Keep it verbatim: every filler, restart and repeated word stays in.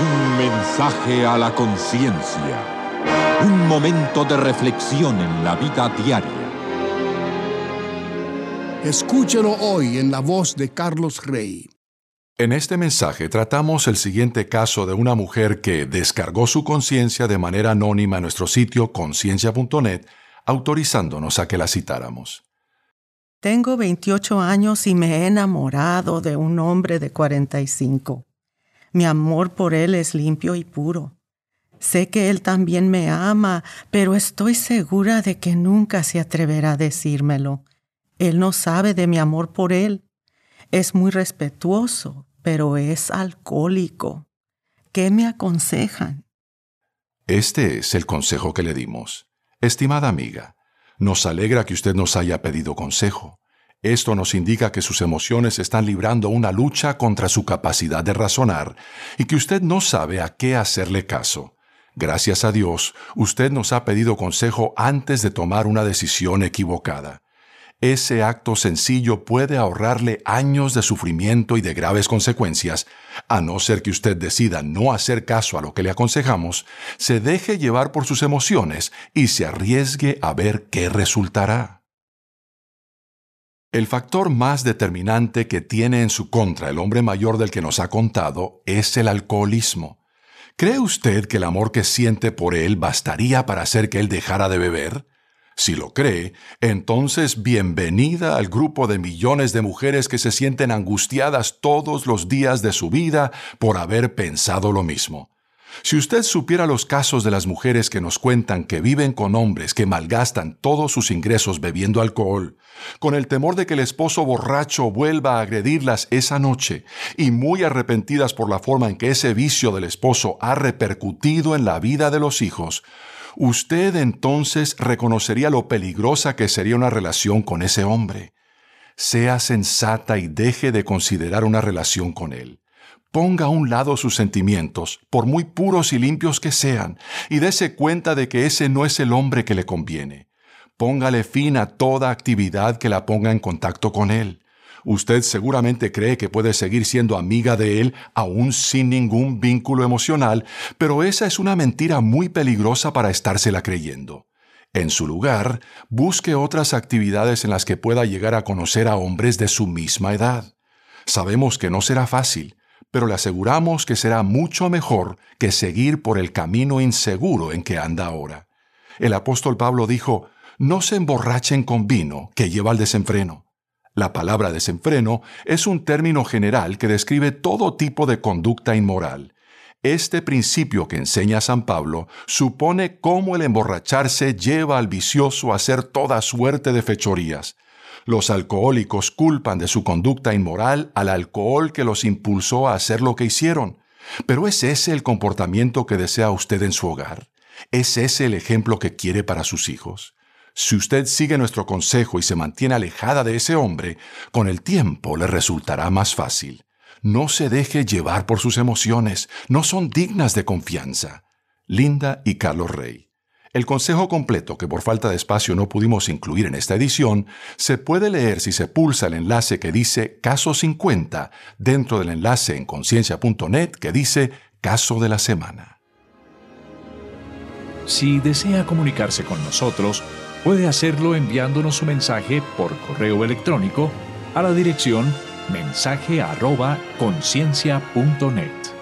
Un mensaje a la conciencia. Un momento de reflexión en la vida diaria. Escúchelo hoy en la voz de Carlos Rey. En este mensaje tratamos el siguiente caso de una mujer que descargó su conciencia de manera anónima en nuestro sitio conciencia punto net, autorizándonos a que la citáramos. Tengo veintiocho años y me he enamorado de un hombre de cuarenta y cinco. Mi amor por él es limpio y puro. Sé que él también me ama, pero estoy segura de que nunca se atreverá a decírmelo. Él no sabe de mi amor por él. Es muy respetuoso, pero es alcohólico. ¿Qué me aconsejan? Este es el consejo que le dimos. Estimada amiga, nos alegra que usted nos haya pedido consejo. Esto nos indica que sus emociones están librando una lucha contra su capacidad de razonar y que usted no sabe a qué hacerle caso. Gracias a Dios, usted nos ha pedido consejo antes de tomar una decisión equivocada. Ese acto sencillo puede ahorrarle años de sufrimiento y de graves consecuencias, a no ser que usted decida no hacer caso a lo que le aconsejamos, se deje llevar por sus emociones y se arriesgue a ver qué resultará. El factor más determinante que tiene en su contra el hombre mayor del que nos ha contado es el alcoholismo. ¿Cree usted que el amor que siente por él bastaría para hacer que él dejara de beber? Si lo cree, entonces bienvenida al grupo de millones de mujeres que se sienten angustiadas todos los días de su vida por haber pensado lo mismo. Si usted supiera los casos de las mujeres que nos cuentan que viven con hombres que malgastan todos sus ingresos bebiendo alcohol, con el temor de que el esposo borracho vuelva a agredirlas esa noche, y muy arrepentidas por la forma en que ese vicio del esposo ha repercutido en la vida de los hijos, usted entonces reconocería lo peligrosa que sería una relación con ese hombre. Sea sensata y deje de considerar una relación con él. Ponga a un lado sus sentimientos, por muy puros y limpios que sean, y dése cuenta de que ese no es el hombre que le conviene. Póngale fin a toda actividad que la ponga en contacto con él. Usted seguramente cree que puede seguir siendo amiga de él aún sin ningún vínculo emocional, pero esa es una mentira muy peligrosa para estársela creyendo. En su lugar, busque otras actividades en las que pueda llegar a conocer a hombres de su misma edad. Sabemos que no será fácil, pero le aseguramos que será mucho mejor que seguir por el camino inseguro en que anda ahora. El apóstol Pablo dijo, «No se emborrachen con vino, que lleva al desenfreno». La palabra desenfreno es un término general que describe todo tipo de conducta inmoral. Este principio que enseña San Pablo supone cómo el emborracharse lleva al vicioso a hacer toda suerte de fechorías. Los alcohólicos culpan de su conducta inmoral al alcohol que los impulsó a hacer lo que hicieron. Pero ¿es ese el comportamiento que desea usted en su hogar? ¿Es ese el ejemplo que quiere para sus hijos? Si usted sigue nuestro consejo y se mantiene alejada de ese hombre, con el tiempo le resultará más fácil. No se deje llevar por sus emociones, no son dignas de confianza. Linda y Carlos Rey. El consejo completo, que por falta de espacio no pudimos incluir en esta edición, se puede leer si se pulsa el enlace que dice Caso cincuenta dentro del enlace en conciencia punto net que dice Caso de la Semana. Si desea comunicarse con nosotros, puede hacerlo enviándonos su mensaje por correo electrónico a la dirección mensaje arroba conciencia punto net.